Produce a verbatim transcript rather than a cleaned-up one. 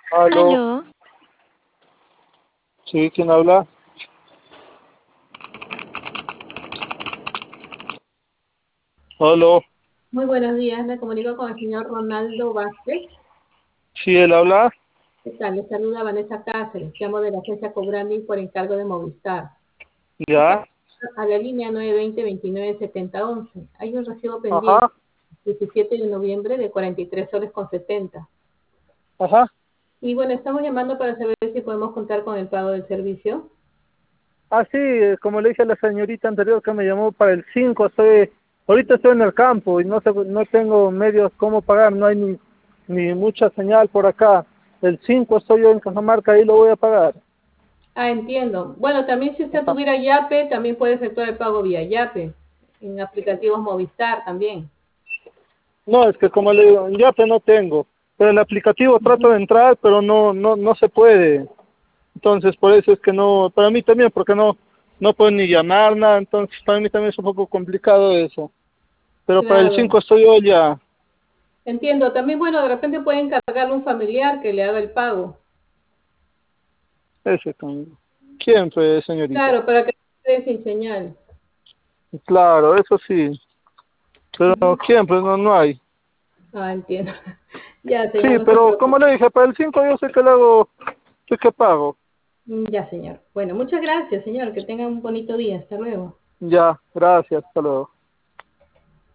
Aló, Aló, sí, ¿quién habla? Aló, Muy buenos días, me comunico con el señor Ronaldo Vázquez. sí, él habla, ¿Qué tal? Le saluda Vanessa Cáceres, llamo de la agencia Cobrandi por encargo de Movistar. Usted ya, a la línea nueve dos cero, veintinueve setenta once. Hay un recibo pendiente, ajá, diecisiete de noviembre, de cuarenta y tres soles con setenta. ajá, Y bueno, estamos llamando para saber si podemos contar con el pago del servicio. ah, sí, eh, como le dije a la señorita anterior que me llamó para el cinco, estoy, ahorita estoy en el campo y no sé, no tengo medios cómo pagar, no hay ni, ni mucha señal por acá. El cinco estoy yo en Cajamarca, ahí lo voy a pagar. Ah, entiendo. Bueno, también si usted Ajá. tuviera Yape, también puede efectuar el pago vía Yape, en aplicativos Movistar también. No, es que como le digo, ya que no tengo, pero el aplicativo trato de entrar, pero no, no, no se puede. Entonces, por eso es que no, para mí también, porque no, no puedo ni llamar nada, entonces para mí también es un poco complicado eso. Pero para el Claro. cinco estoy yo ya, Entiendo. También, bueno, de repente pueden encargarle a un familiar que le haga el pago. ese con... ¿Quién fue, señorita? Claro, para que no quede sin señal. Claro, eso sí, pero Ujú. ¿quién? Pues no, no hay. Ah, entiendo. Ya, Sí, señor, no se pero como preocupe. le dije, para el cinco yo sé que le hago, sé que pago. Mm, Ya, señor. Bueno, muchas gracias, señor. Que tenga un bonito día. Hasta luego. Ya, gracias, hasta luego.